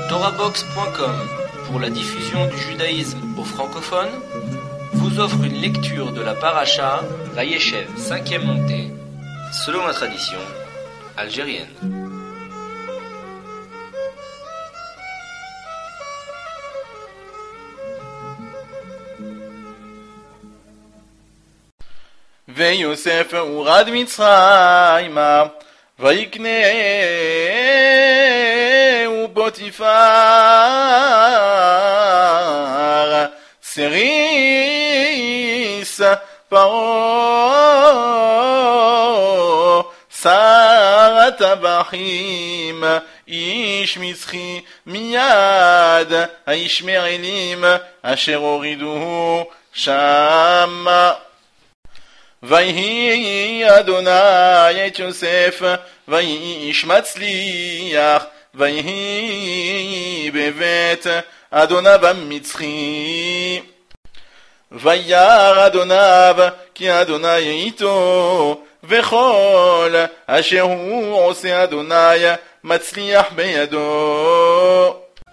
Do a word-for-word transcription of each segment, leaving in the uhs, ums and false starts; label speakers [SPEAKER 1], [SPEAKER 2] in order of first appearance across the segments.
[SPEAKER 1] Torahbox point com, pour la diffusion du judaïsme aux francophones, vous offre une lecture de la paracha Vayeshev, cinquième montée, selon la tradition algérienne.
[SPEAKER 2] ויוסף הורד מצרימה ויקנהו פוטיפר סריס פרעה שר הטבחים איש מצחי מיד הישמעאלים אשר הורידוהו שמה. ויהי אדוני את יוסף ויהי איש מצליח ויהי בבית אדוניו המצחי וירא אדוניו כי אדוני איתו וכל אשר הוא עושה אדוני מצליח בידו.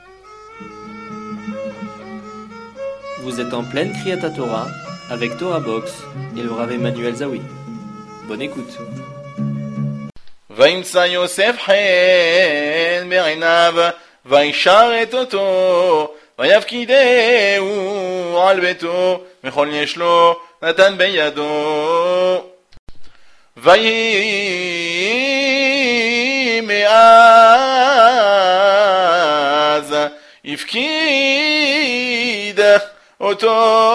[SPEAKER 3] Vous êtes en pleine Kriyat Torah avec Torahbox et le Rav Emmanuel Zawi. Bonne écoute.
[SPEAKER 2] וימצא יוסף חן בעיניו וישרת אותו ויפקידהו על ביתו וכל יש לו נתן בידו. ויהי מאז הפקיד אותו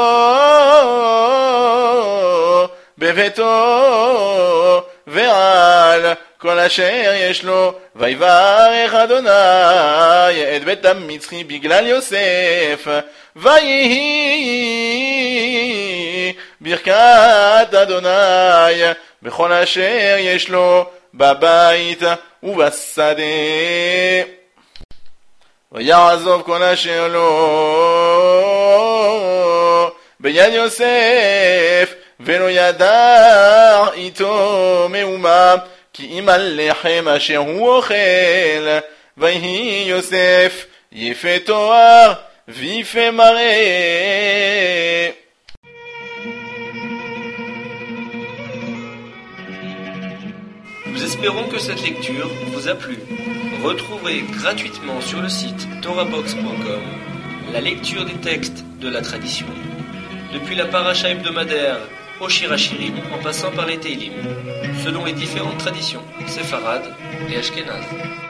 [SPEAKER 2] בביתו ועל כל אשר יש לו ויברך אדוני את בית המצחי בגלל יוסף ויהי ברכת אדוני בכל אשר יש לו בבית ובשדה ויעזוב כל אשר לו ביד יוסף ולא ידע איתו מאומה כי אם הלחם אשר הוא אוכל ויהי יוסף יפה תואר ויפה מראה.
[SPEAKER 1] Nous espérons que cette lecture vous a plu. Retrouvez gratuitement sur le site torahbox point com la lecture des textes de la tradition, depuis la paracha hebdomadaire au Shir HaShirim en passant par les Teilim, selon les différentes traditions séfarades et ashkénazes.